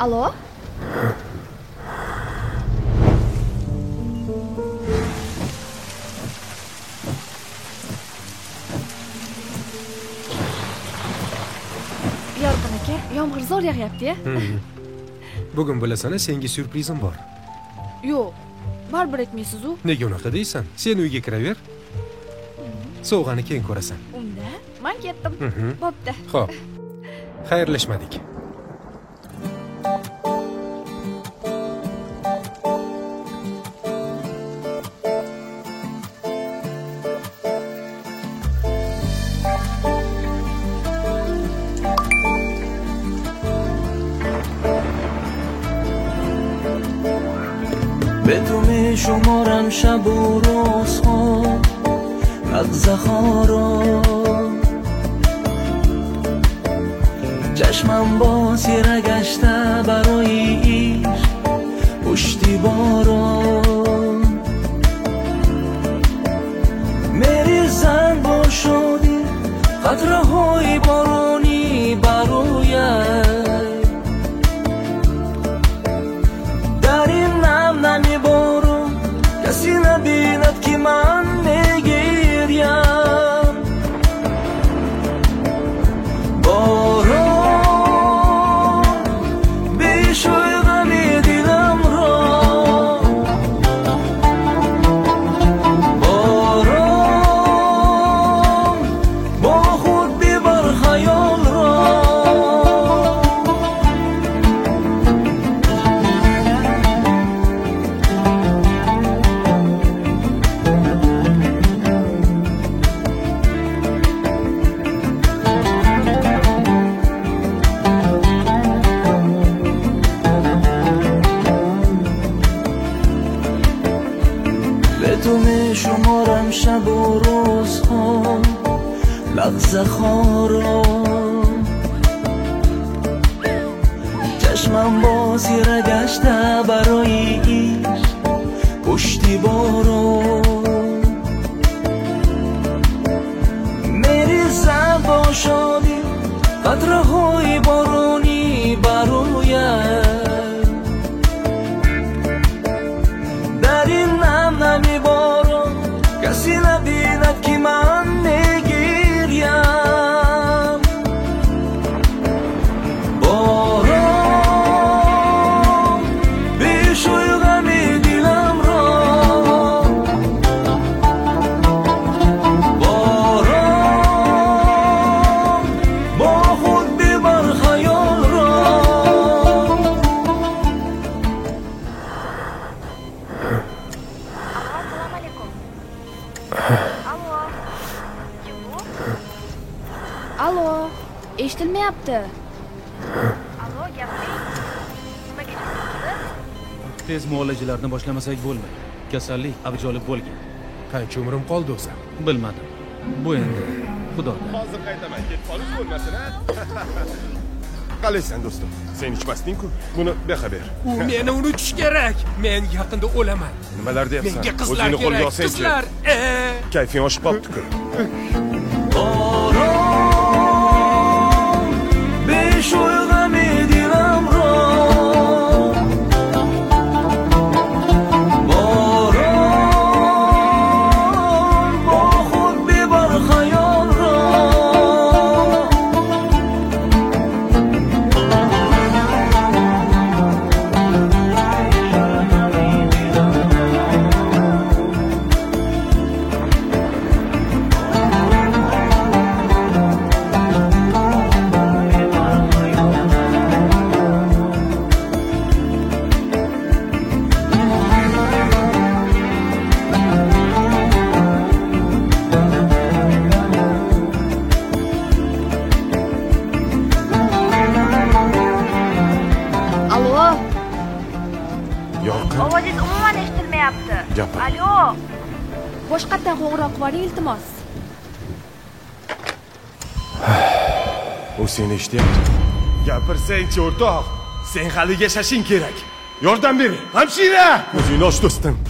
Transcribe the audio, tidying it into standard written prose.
Alo? Yorqin aka, yomg'ir zo'r yog'yapti-ya. Bugun bilasana, senga syurprizim bor. Yo'q, baribir aytmaysiz-ku. Nega unaqa deysan? Sen uyga kiraver. Sovg'ani keyin ko'rasan. Unda men ketdim. Bo'pti. Xo'p. Xayrlashmadik. به تو می شمارم شب و روزها نغزه خارا چشمم باز یه گشته برای عشق پشتیبارا میریزن با شادی قطره های بارانی برایت در این نم نمی بارون کسی نبیند که من میگیریم باران بیشوی غمی دلم را باران با خود ببر خیال را تو می شمارم شب و روزها لحظه خارا چشمم بازی را گشته برای عشق پشتیبارا میریزم با شادی قطره های بارانی برایت در این نم نمی بارم کسی نبیند که من میگیریم باران بیشوی غمی دلم را باران با خود ببر خیال را Alo, eshitilmayapti. Alo, gapiring. Nimaga chiqdingiz? Tez muolajalarni boshlamasak bo'lmaydi. Kasallik avjolib bo'lgan. Qancha umrim qoldi o'zi? Bilmadim. Bu endi Xudodan. Hozir qaytaman, ketib qolish bo'lmasin-a? Qalaysan do'stim? Sen ichmasding-ku. Buni bexabar. U meni unutish kerak. Men yaqinda o'laman. Nimalar deyapsan? Menga qizlar kerak. Qizlar. Kayfing oshib qolibdi-ku. باران بیشوی غمی دلم را باران با خود ببر خیال را Ovozingiz umuman eshitilmayapti. Gapir. Alo. Boshqatdan qo'ng'iroq qiling iltimos. U seni eshityapti. Gapirsang-chi o'rtoq. Sen hali yashashing kerak. Yordam bering. Hamshira! O'zingni och do'stim.